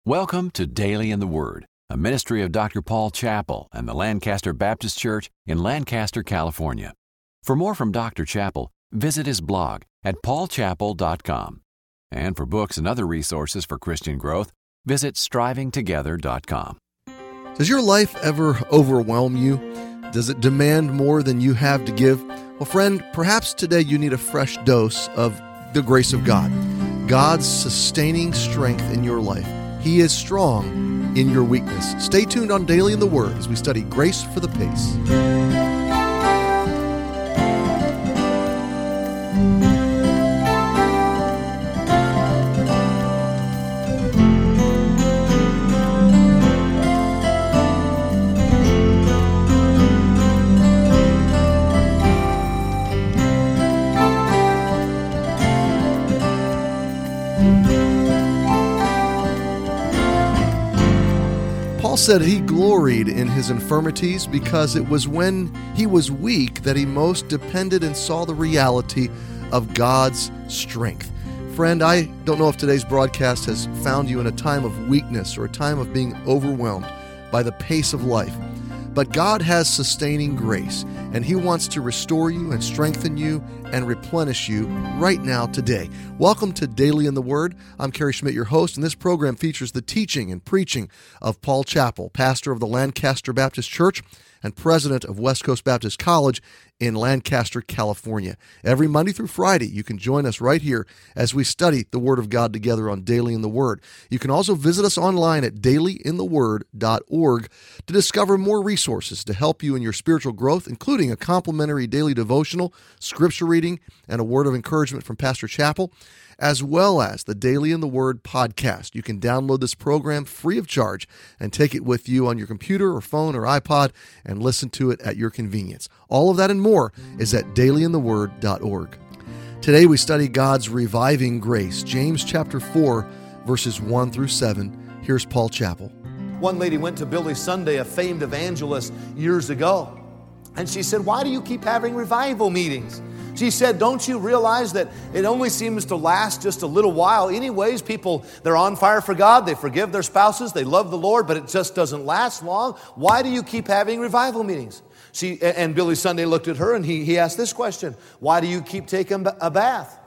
Welcome to Daily in the Word, a ministry of Dr. Paul Chappell and the Lancaster Baptist Church in Lancaster, California. For more from Dr. Chappell, visit his blog at paulchappell.com. And for books and other resources for Christian growth, visit strivingtogether.com. Does your life ever overwhelm you? Does it demand more than you have to give? Well, friend, perhaps today you need a fresh dose of the grace of God, God's sustaining strength in your life. He is strong in your weakness. Stay tuned on Daily in the Word as we study Grace for the Pace. Paul said he gloried in his infirmities because it was when he was weak that he most depended and saw the reality of God's strength. Friend, I don't know if today's broadcast has found you in a time of weakness or a time of being overwhelmed by the pace of life. But God has sustaining grace, and He wants to restore you and strengthen you and replenish you right now today. Welcome to Daily in the Word. I'm Kerry Schmidt, your host, and this program features the teaching and preaching of Paul Chappell, pastor of the Lancaster Baptist Church and president of West Coast Baptist College in Lancaster, California. Every Monday through Friday, you can join us right here as we study the Word of God together on Daily in the Word. You can also visit us online at dailyintheword.org to discover more resources to help you in your spiritual growth, including a complimentary daily devotional, scripture reading, and a word of encouragement from Pastor Chappell, as well as the Daily in the Word podcast. You can download this program free of charge and take it with you on your computer or phone or iPod and listen to it at your convenience. All of that and more is at dailyintheword.org. Today we study God's reviving grace, James chapter 4, verses 1 through 7. Here's Paul Chappell. One lady went to Billy Sunday, a famed evangelist, years ago, and she said, "Why do you keep having revival meetings?" She said, "Don't you realize that it only seems to last just a little while? Anyways, people, they're on fire for God, they forgive their spouses, they love the Lord, but it just doesn't last long. Why do you keep having revival meetings?" And Billy Sunday looked at her and he asked this question: "Why do you keep taking a bath?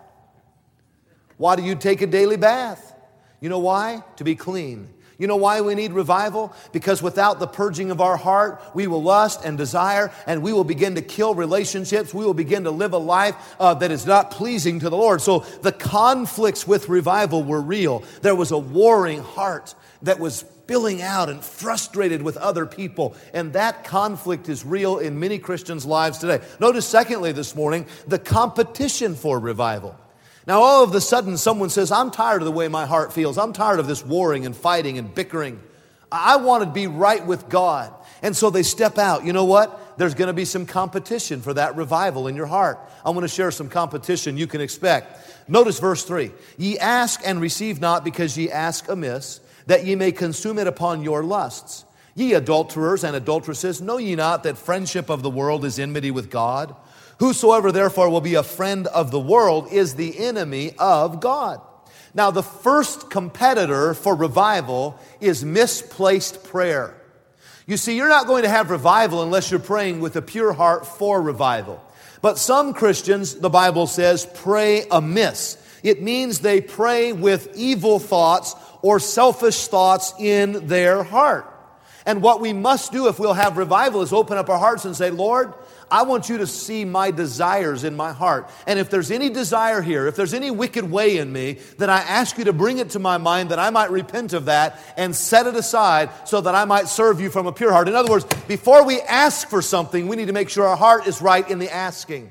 Why do you take a daily bath?" You know why? To be clean. You know why we need revival? Because without the purging of our heart, we will lust and desire, and we will begin to kill relationships. We will begin to live a life that is not pleasing to the Lord. So the conflicts with revival were real. There was a warring heart that was spilling out and frustrated with other people. And that conflict is real in many Christians' lives today. Notice, secondly, this morning, the competition for revival. Now, all of a sudden, someone says, "I'm tired of the way my heart feels. I'm tired of this warring and fighting and bickering. I want to be right with God." And so they step out. You know what? There's going to be some competition for that revival in your heart. I want to share some competition you can expect. Notice verse 3. "Ye ask and receive not, because ye ask amiss, that ye may consume it upon your lusts. Ye adulterers and adulteresses, know ye not that friendship of the world is enmity with God? Whosoever therefore will be a friend of the world is the enemy of God." Now, the first competitor for revival is misplaced prayer. You see, you're not going to have revival unless you're praying with a pure heart for revival. But some Christians, the Bible says, pray amiss. It means they pray with evil thoughts or selfish thoughts in their heart. And what we must do if we'll have revival is open up our hearts and say, "Lord, I want you to see my desires in my heart. And if there's any desire here, if there's any wicked way in me, then I ask you to bring it to my mind that I might repent of that and set it aside so that I might serve you from a pure heart." In other words, before we ask for something, we need to make sure our heart is right in the asking.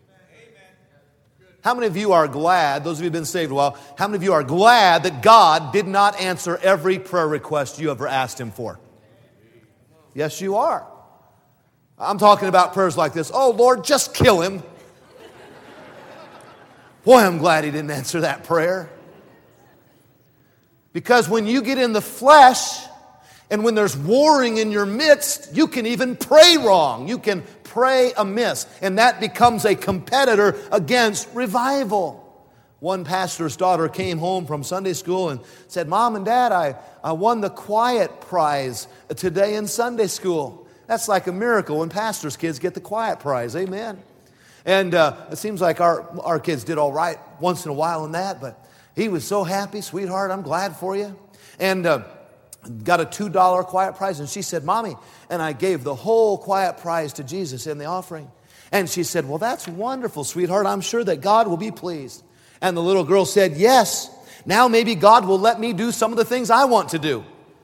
How many of you are glad, those of you who have been saved a while, how many of you are glad that God did not answer every prayer request you ever asked Him for? Yes, you are. I'm talking about prayers like this: "Oh, Lord, just kill him." Boy, I'm glad He didn't answer that prayer. Because when you get in the flesh and when there's warring in your midst, you can even pray wrong. You can pray amiss. And that becomes a competitor against revival. One pastor's daughter came home from Sunday school and said, "Mom and Dad, I won the quiet prize today in Sunday school." That's like a miracle when pastors' kids get the quiet prize. Amen. And it seems like our kids did all right once in a while in that, but he was so happy. "Sweetheart, I'm glad for you." And got a $2 quiet prize. And she said, "Mommy," and I gave the whole quiet prize to Jesus in the offering. And she said, "Well, that's wonderful, sweetheart. I'm sure that God will be pleased." And the little girl said, "Yes, now maybe God will let me do some of the things I want to do."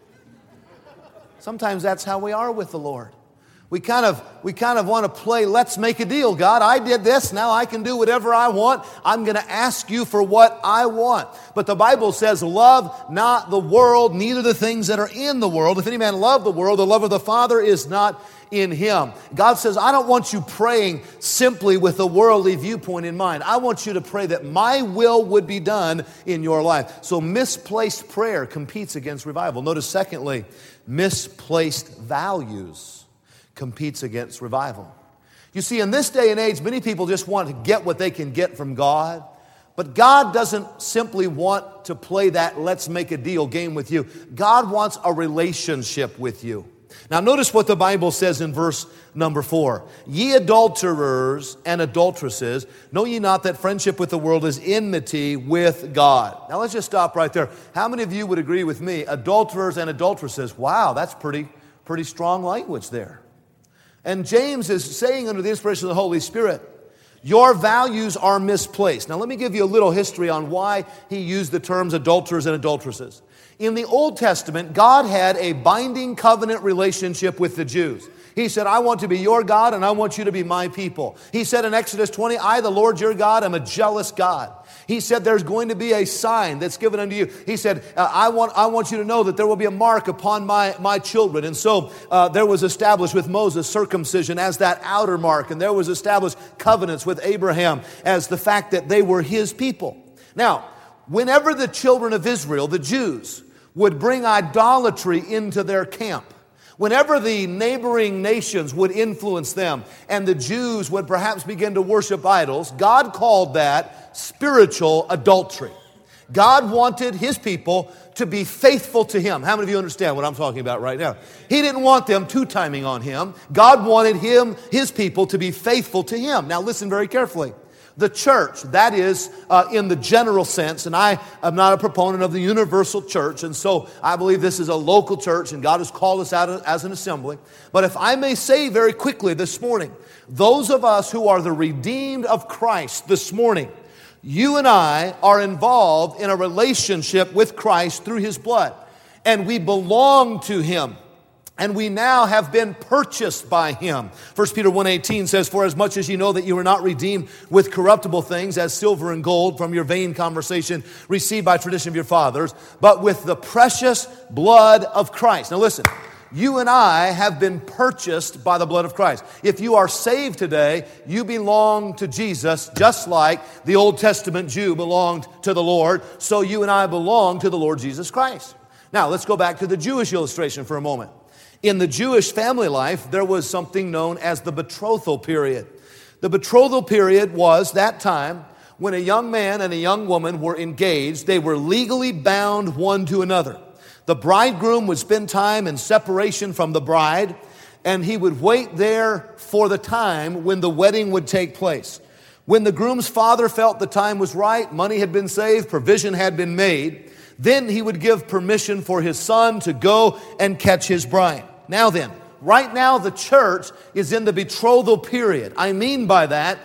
Sometimes that's how we are with the Lord. We kind of want to play, let's make a deal. "God, I did this, now I can do whatever I want. I'm going to ask you for what I want." But the Bible says, "Love not the world, neither the things that are in the world. If any man love the world, the love of the Father is not in him." God says, I don't want you praying simply with a worldly viewpoint in mind. I want you to pray that my will would be done in your life. So misplaced prayer competes against revival. Notice secondly, misplaced values competes against revival. You see, in this day and age, many people just want to get what they can get from God. But God doesn't simply want to play that let's make a deal game with you. God wants a relationship with you. Now notice what the Bible says in verse number 4. "Ye adulterers and adulteresses, know ye not that friendship with the world is enmity with God?" Now let's just stop right there. How many of you would agree with me? Adulterers and adulteresses. Wow, that's pretty strong language there. And James is saying under the inspiration of the Holy Spirit, your values are misplaced. Now let me give you a little history on why he used the terms adulterers and adulteresses. In the Old Testament, God had a binding covenant relationship with the Jews. He said, "I want to be your God and I want you to be my people." He said in Exodus 20, "I, the Lord your God, am a jealous God." He said, "There's going to be a sign that's given unto you." He said, I want you to know that there will be a mark upon my children." And so there was established with Moses circumcision as that outer mark. And there was established covenants with Abraham as the fact that they were his people. Now, whenever the children of Israel, the Jews, would bring idolatry into their camp, whenever the neighboring nations would influence them and the Jews would perhaps begin to worship idols, God called that spiritual adultery. God wanted his people to be faithful to him. How many of you understand what I'm talking about right now? He didn't want them two-timing on him. God wanted his people to be faithful to him. Now listen very carefully. The church, that is in the general sense, and I am not a proponent of the universal church, and so I believe this is a local church and God has called us out as an assembly. But if I may say very quickly this morning, those of us who are the redeemed of Christ this morning, you and I are involved in a relationship with Christ through his blood, and we belong to him. And we now have been purchased by him. 1 Peter 1:18 says, "For as much as you know that you were not redeemed with corruptible things, as silver and gold, from your vain conversation received by tradition of your fathers, but with the precious blood of Christ." Now listen, you and I have been purchased by the blood of Christ. If you are saved today, you belong to Jesus, just like the Old Testament Jew belonged to the Lord. So you and I belong to the Lord Jesus Christ. Now let's go back to the Jewish illustration for a moment. In the Jewish family life, there was something known as the betrothal period. The betrothal period was that time when a young man and a young woman were engaged. They were legally bound one to another. The bridegroom would spend time in separation from the bride, and he would wait there for the time when the wedding would take place. When the groom's father felt the time was right, money had been saved, provision had been made, then he would give permission for his son to go and catch his bride. Now then, right now the church is in the betrothal period. I mean by that,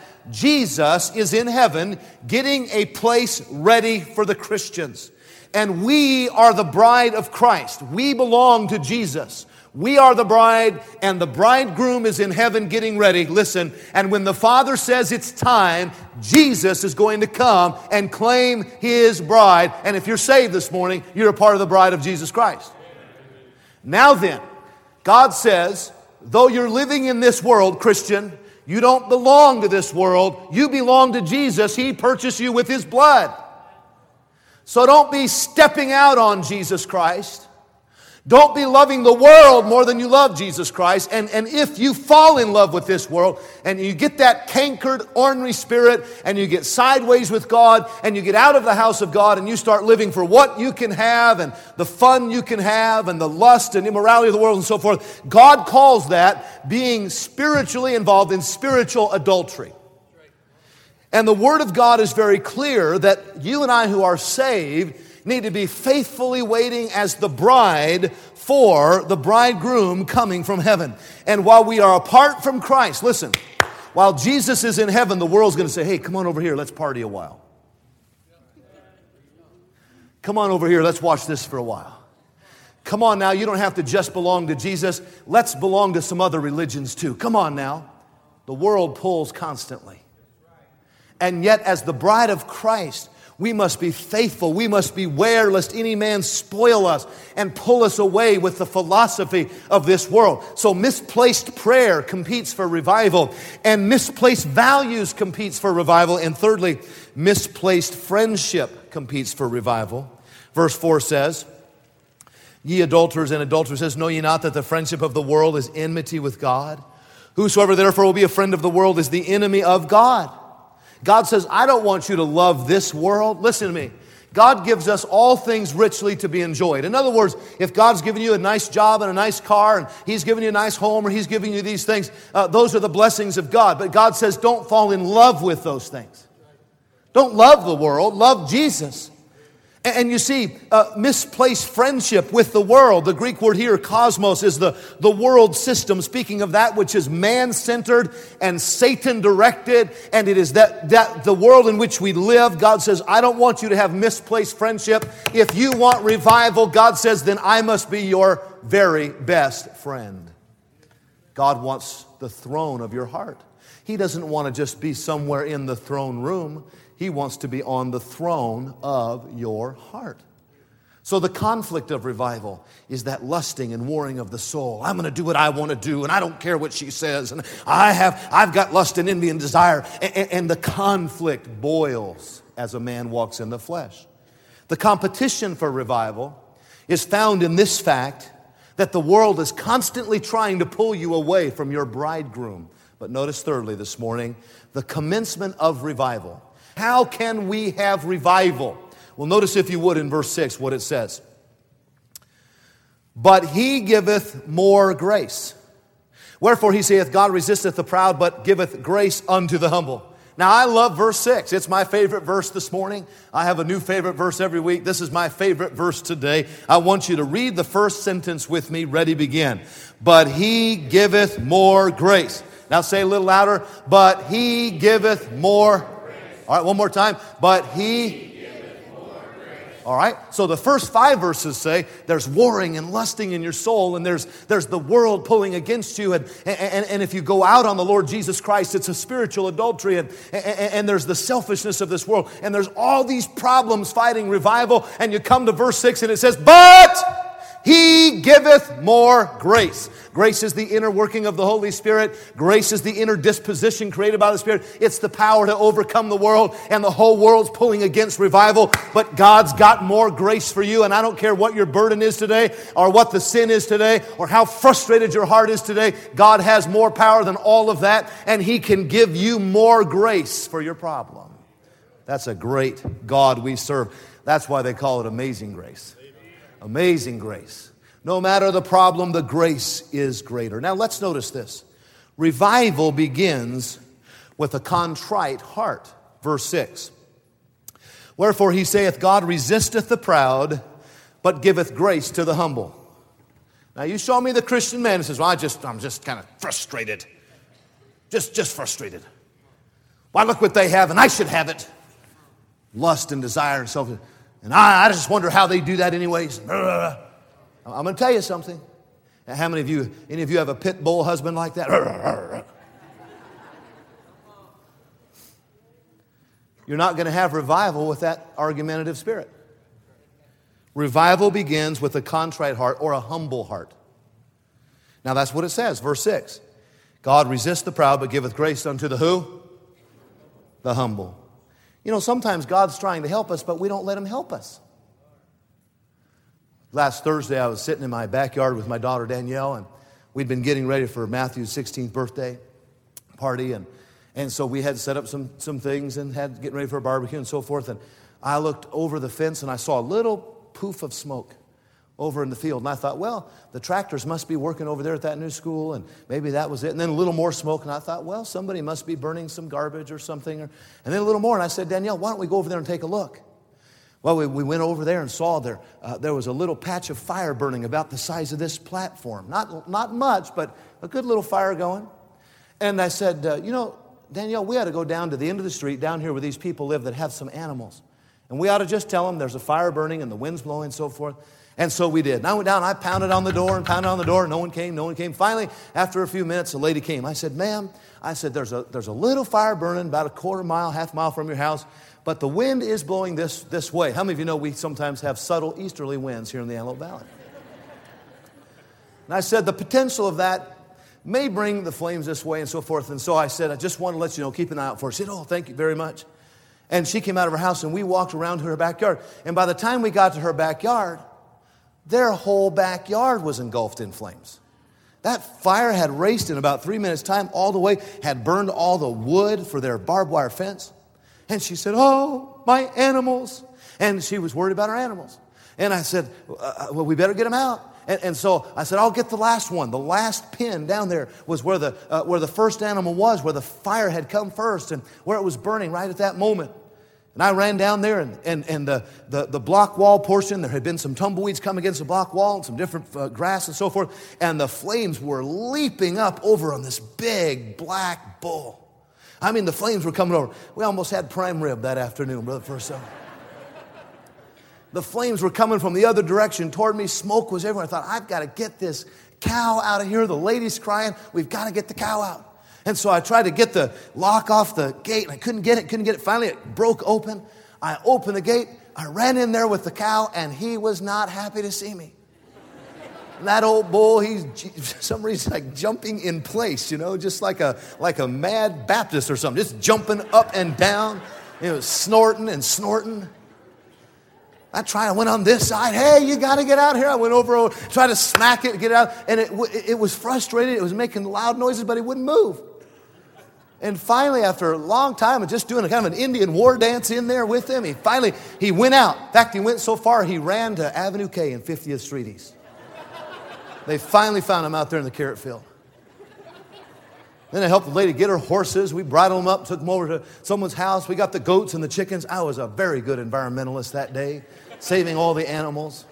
Jesus is in heaven getting a place ready for the Christians. And we are the bride of Christ. We belong to Jesus. We are the bride, and the bridegroom is in heaven getting ready. Listen, and when the Father says it's time, Jesus is going to come and claim his bride. And if you're saved this morning, you're a part of the bride of Jesus Christ. Now then, God says, though you're living in this world, Christian, you don't belong to this world. You belong to Jesus. He purchased you with his blood. So don't be stepping out on Jesus Christ. Don't be loving the world more than you love Jesus Christ. And if you fall in love with this world and you get that cankered, ornery spirit and you get sideways with God and you get out of the house of God and you start living for what you can have and the fun you can have and the lust and immorality of the world and so forth, God calls that being spiritually involved in spiritual adultery. And the Word of God is very clear that you and I who are saved need to be faithfully waiting as the bride for the bridegroom coming from heaven. And while we are apart from Christ, listen, while Jesus is in heaven, the world's going to say, hey, come on over here, let's party a while. Come on over here, let's watch this for a while. Come on now, you don't have to just belong to Jesus. Let's belong to some other religions too. Come on now. The world pulls constantly. And yet, as the bride of Christ, we must be faithful. We must beware lest any man spoil us and pull us away with the philosophy of this world. So misplaced prayer competes for revival, and misplaced values competes for revival. And thirdly, misplaced friendship competes for revival. Verse 4 says, ye adulterers and adulteresses, know ye not that the friendship of the world is enmity with God? Whosoever therefore will be a friend of the world is the enemy of God. God says, I don't want you to love this world. Listen to me. God gives us all things richly to be enjoyed. In other words, if God's given you a nice job and a nice car and He's given you a nice home or He's giving you these things, those are the blessings of God. But God says, don't fall in love with those things. Don't love the world. Love Jesus. And you see, misplaced friendship with the world. The Greek word here, cosmos, is the world system, speaking of that which is man-centered and Satan-directed. And it is that the world in which we live. God says, I don't want you to have misplaced friendship. If you want revival, God says, then I must be your very best friend. God wants the throne of your heart. He doesn't want to just be somewhere in the throne room. He wants to be on the throne of your heart. So the conflict of revival is that lusting and warring of the soul. I'm going to do what I want to do, and I don't care what she says. And I've got lust and envy and desire. And the conflict boils as a man walks in the flesh. The competition for revival is found in this fact that the world is constantly trying to pull you away from your bridegroom. But notice thirdly this morning, the commencement of revival. How can we have revival? Well, notice if you would in verse 6 what it says. But He giveth more grace. Wherefore He saith, God resisteth the proud, but giveth grace unto the humble. Now, I love verse 6. It's my favorite verse this morning. I have a new favorite verse every week. This is my favorite verse today. I want you to read the first sentence with me. Ready, begin. But He giveth more grace. Now say a little louder. But He giveth more grace. All right, one more time. But He giveth more grace. All right, so the first 5 verses say there's warring and lusting in your soul, and there's the world pulling against you, and if you go out on the Lord Jesus Christ, it's a spiritual adultery, and there's the selfishness of this world, and there's all these problems fighting revival, and you come to verse 6 and it says, but He giveth more grace. Grace is the inner working of the Holy Spirit. Grace is the inner disposition created by the Spirit. It's the power to overcome the world, and the whole world's pulling against revival. But God's got more grace for you, and I don't care what your burden is today, or what the sin is today, or how frustrated your heart is today. God has more power than all of that, and He can give you more grace for your problem. That's a great God we serve. That's why they call it amazing grace. Amazing grace. No matter the problem, the grace is greater. Now let's notice this. Revival begins with a contrite heart. Verse 6. Wherefore He saith, God resisteth the proud, but giveth grace to the humble. Now you show me the Christian man who says, well, I'm just kind of frustrated. Just frustrated. Why, look what they have, and I should have it. Lust and desire and self. And I just wonder how they do that anyways. I'm going to tell you something. How many of you, any of you have a pit bull husband like that? You're not going to have revival with that argumentative spirit. Revival begins with a contrite heart or a humble heart. Now that's what it says, verse 6. God resists the proud, but giveth grace unto the who? The humble. You know, sometimes God's trying to help us, but we don't let Him help us. Last Thursday, I was sitting in my backyard with my daughter Danielle, and we'd been getting ready for Matthew's 16th birthday party, and so we had set up some things and had getting ready for a barbecue and so forth. And I looked over the fence and I saw a little poof of smoke over in the field. And I thought, well, the tractors must be working over there at that new school, and maybe that was it. And then a little more smoke, and I thought, well, somebody must be burning some garbage or something. And then a little more, and I said, Danielle, why don't we go over there and take a look? Well, we went over there and saw there was a little patch of fire burning about the size of this platform. Not much, but a good little fire going. And I said, Danielle, we ought to go down to the end of the street, down here where these people live that have some animals. And we ought to just tell them there's a fire burning and the wind's blowing and so forth. And so we did. And I went down, I pounded on the door. No one came. Finally, after a few minutes, a lady came. I said, ma'am, there's a little fire burning about a quarter mile, half mile from your house, but the wind is blowing this way. How many of you know we sometimes have subtle easterly winds here in the Antelope Valley? And I said, the potential of that may bring the flames this way and so forth. And so I said, I just want to let you know, keep an eye out for it. She said, oh, thank you very much. And she came out of her house and we walked around to her backyard. And by the time we got to her backyard, their whole backyard was engulfed in flames. That fire had raced in about 3 minutes' time all the way, had burned all the wood for their barbed wire fence. And she said, oh, my animals. And she was worried about her animals. And I said, well, we better get them out. And so I said, I'll get the last one. The last pin down there was where the first animal was, where the fire had come first and where it was burning right at that moment. And I ran down there and the block wall portion, there had been some tumbleweeds come against the block wall and some different grass and so forth. And the flames were leaping up over on this big black bull. I mean, the flames were coming over. We almost had prime rib that afternoon, Brother Purcell. The flames were coming from the other direction toward me. Smoke was everywhere. I thought, I've got to get this cow out of here. The lady's crying. We've got to get the cow out. And so I tried to get the lock off the gate, and I couldn't get it. Finally, it broke open. I opened the gate. I ran in there with the cow, and he was not happy to see me. And that old bull, he's for some reason like jumping in place, just like a mad Baptist or something, just jumping up and down, snorting and snorting. I went on this side. Hey, you got to get out here. I went over, tried to smack it, get it out. And it was frustrated. It was making loud noises, but it wouldn't move. And finally, after a long time of just doing a kind of an Indian war dance in there with him, he went out. In fact, he went so far, he ran to Avenue K and 50th Street East. They finally found him out there in the carrot field. Then I helped the lady get her horses. We bridled them up, took them over to someone's house. We got the goats and the chickens. I was a very good environmentalist that day, saving all the animals.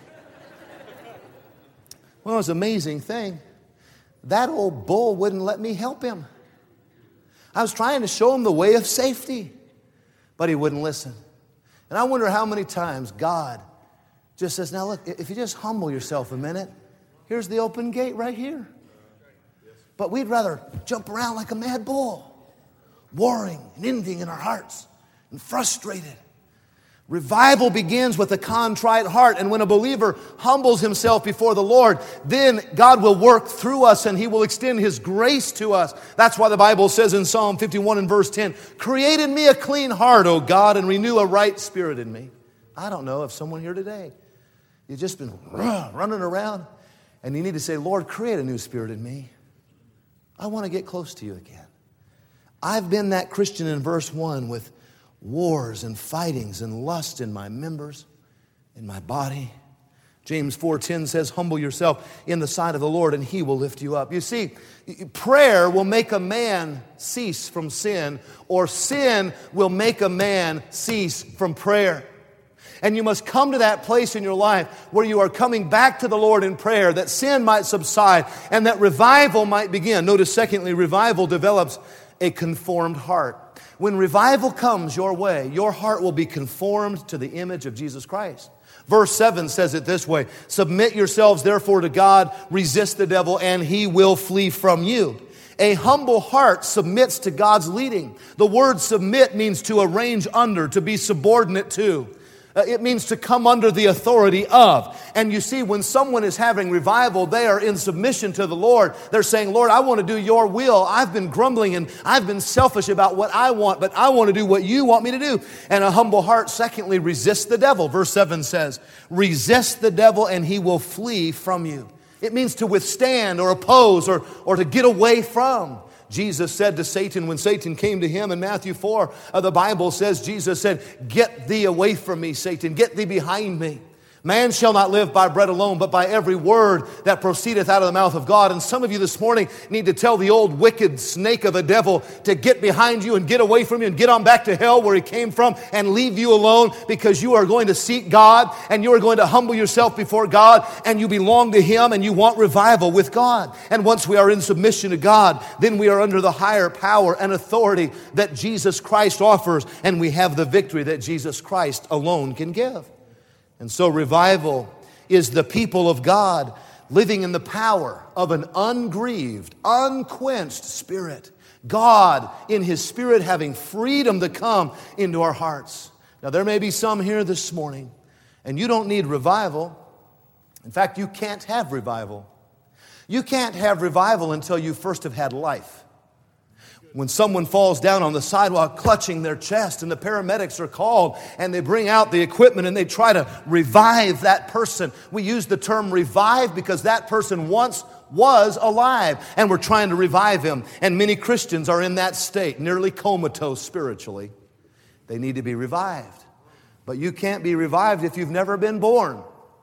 Well, it was an amazing thing. That old bull wouldn't let me help him. I was trying to show him the way of safety, but he wouldn't listen. And I wonder how many times God just says, now look, if you just humble yourself a minute, here's the open gate right here. But we'd rather jump around like a mad bull, warring and envying in our hearts and frustrated. Revival begins with a contrite heart, and when a believer humbles himself before the Lord, then God will work through us and He will extend His grace to us. That's why the Bible says in Psalm 51 and verse 10, create in me a clean heart, O God, and renew a right spirit in me. I don't know if someone here today, you've just been running around and you need to say, Lord, create a new spirit in me. I want to get close to you again. I've been that Christian in verse 1 with wars and fightings and lust in my members, in my body. James 4:10 says, humble yourself in the sight of the Lord and He will lift you up. You see, prayer will make a man cease from sin, or sin will make a man cease from prayer. And you must come to that place in your life where you are coming back to the Lord in prayer, that sin might subside and that revival might begin. Notice, secondly, revival develops a conformed heart. When revival comes your way, your heart will be conformed to the image of Jesus Christ. Verse 7 says it this way, submit yourselves therefore to God, resist the devil, and he will flee from you. A humble heart submits to God's leading. The word submit means to arrange under, to be subordinate to. It means to come under the authority of. And you see, when someone is having revival, they are in submission to the Lord. They're saying, Lord, I want to do your will. I've been grumbling and I've been selfish about what I want, but I want to do what you want me to do. And a humble heart, secondly, resist the devil. Verse 7 says, resist the devil and he will flee from you. It means to withstand or oppose or to get away from. Jesus said to Satan when Satan came to him in Matthew 4, the Bible says, Jesus said, get thee away from me, Satan, get thee behind me. Man shall not live by bread alone, but by every word that proceedeth out of the mouth of God. And some of you this morning need to tell the old wicked snake of a devil to get behind you and get away from you and get on back to hell where he came from and leave you alone, because you are going to seek God and you are going to humble yourself before God and you belong to Him and you want revival with God. And once we are in submission to God, then we are under the higher power and authority that Jesus Christ offers, and we have the victory that Jesus Christ alone can give. And so revival is the people of God living in the power of an ungrieved, unquenched spirit. God in His Spirit having freedom to come into our hearts. Now there may be some here this morning, and you don't need revival. In fact, you can't have revival. You can't have revival until you first have had life. When someone falls down on the sidewalk clutching their chest and the paramedics are called and they bring out the equipment and they try to revive that person. We use the term revive because that person once was alive and we're trying to revive him. And many Christians are in that state, nearly comatose spiritually. They need to be revived. But you can't be revived if you've never been born.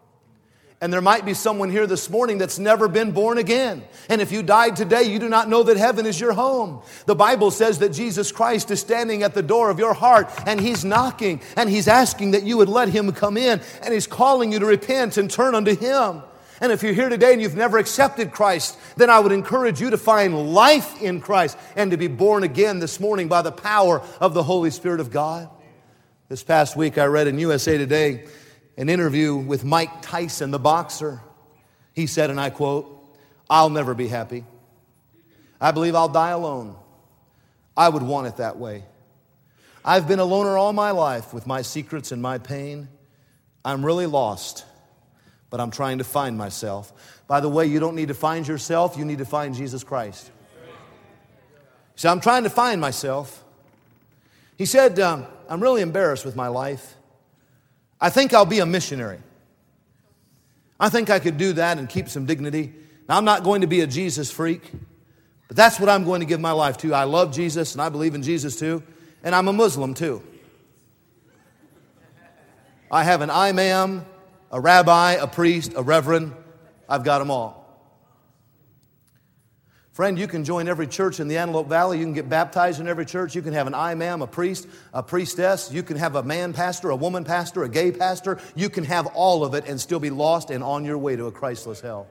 And there might be someone here this morning that's never been born again. And if you died today, you do not know that heaven is your home. The Bible says that Jesus Christ is standing at the door of your heart and He's knocking and He's asking that you would let Him come in, and He's calling you to repent and turn unto Him. And if you're here today and you've never accepted Christ, then I would encourage you to find life in Christ and to be born again this morning by the power of the Holy Spirit of God. This past week I read in USA Today an interview with Mike Tyson, the boxer. He said, and I quote, "I'll never be happy. I believe I'll die alone. I would want it that way. I've been a loner all my life with my secrets and my pain. I'm really lost, but I'm trying to find myself." By the way, you don't need to find yourself. You need to find Jesus Christ. He said, "I'm trying to find myself." He said, "I'm really embarrassed with my life. I think I'll be a missionary. I think I could do that and keep some dignity. Now, I'm not going to be a Jesus freak, but that's what I'm going to give my life to. I love Jesus and I believe in Jesus too, and I'm a Muslim too. I have an imam, a rabbi, a priest, a reverend. I've got them all." Friend, you can join every church in the Antelope Valley. You can get baptized in every church. You can have an imam, a priest, a priestess. You can have a man pastor, a woman pastor, a gay pastor. You can have all of it and still be lost and on your way to a Christless hell.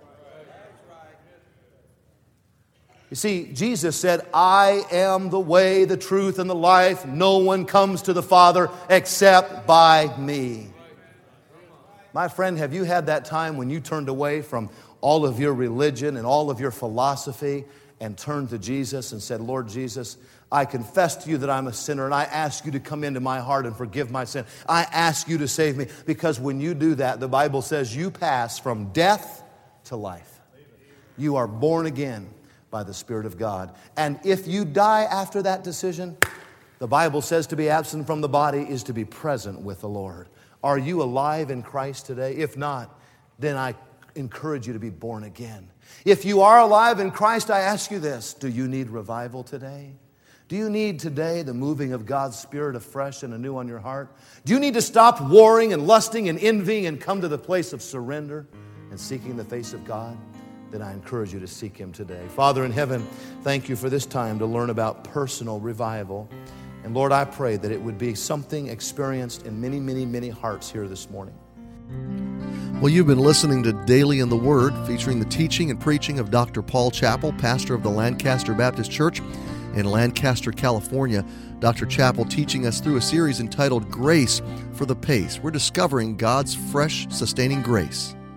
You see, Jesus said, "I am the way, the truth, and the life. No one comes to the Father except by me." My friend, have you had that time when you turned away from all of your religion and all of your philosophy and turned to Jesus and said, "Lord Jesus, I confess to you that I'm a sinner and I ask you to come into my heart and forgive my sin. I ask you to save me." Because when you do that, the Bible says you pass from death to life. You are born again by the Spirit of God. And if you die after that decision, the Bible says to be absent from the body is to be present with the Lord. Are you alive in Christ today? If not, then I encourage you to be born again. If you are alive in Christ, I ask you this: do you need revival today? Do you need today the moving of God's Spirit afresh and anew on your heart? Do you need to stop warring and lusting and envying and come to the place of surrender and seeking the face of God? Then I encourage you to seek Him today. Father in heaven, thank you for this time to learn about personal revival. And Lord, I pray that it would be something experienced in many, many, many hearts here this morning. Well, you've been listening to Daily in the Word, featuring the teaching and preaching of Dr. Paul Chappell, pastor of the Lancaster Baptist Church in Lancaster, California. Dr. Chappell teaching us through a series entitled Grace for the Pace. We're discovering God's fresh, sustaining grace.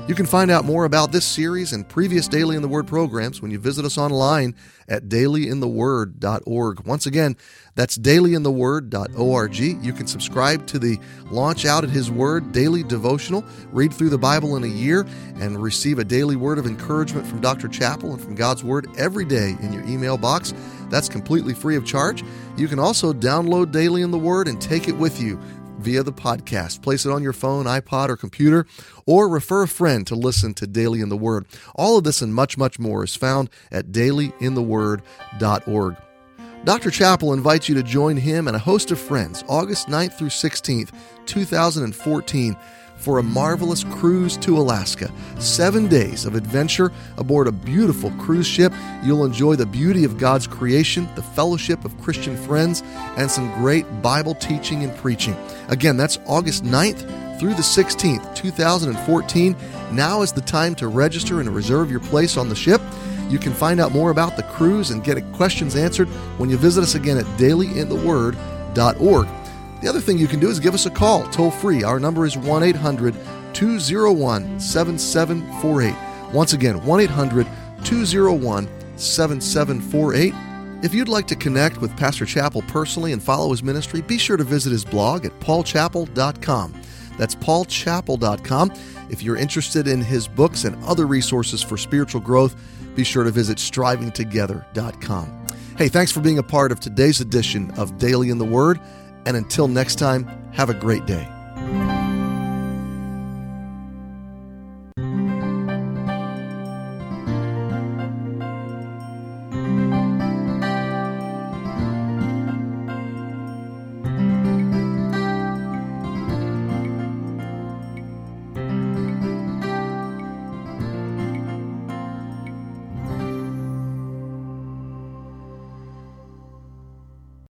You can find out more about this series and previous Daily in the Word programs when you visit us online at dailyintheword.org. Once again, that's dailyintheword.org. You can subscribe to the Launch Out at His Word daily devotional, read through the Bible in a year, and receive a daily word of encouragement from Dr. Chappell and from God's Word every day in your email box. That's completely free of charge. You can also download Daily in the Word and take it with you via the podcast. Place it on your phone, iPod, or computer, or refer a friend to listen to Daily in the Word. All of this and much, much more is found at dailyintheword.org. Dr. Chappell invites you to join him and a host of friends August 9th through 16th, 2014, for a marvelous cruise to Alaska. 7 days of adventure aboard a beautiful cruise ship. You'll enjoy the beauty of God's creation, the fellowship of Christian friends, and some great Bible teaching and preaching. Again, that's August 9th through the 16th, 2014. Now is the time to register and reserve your place on the ship. You can find out more about the cruise and get questions answered when you visit us again at dailyintheword.org. The other thing you can do is give us a call, toll free. Our number is 1-800-201-7748. Once again, 1-800-201-7748. If you'd like to connect with Pastor Chappell personally and follow his ministry, be sure to visit his blog at paulchappell.com. That's paulchappell.com. If you're interested in his books and other resources for spiritual growth, be sure to visit strivingtogether.com. Hey, thanks for being a part of today's edition of Daily in the Word. And until next time, have a great day.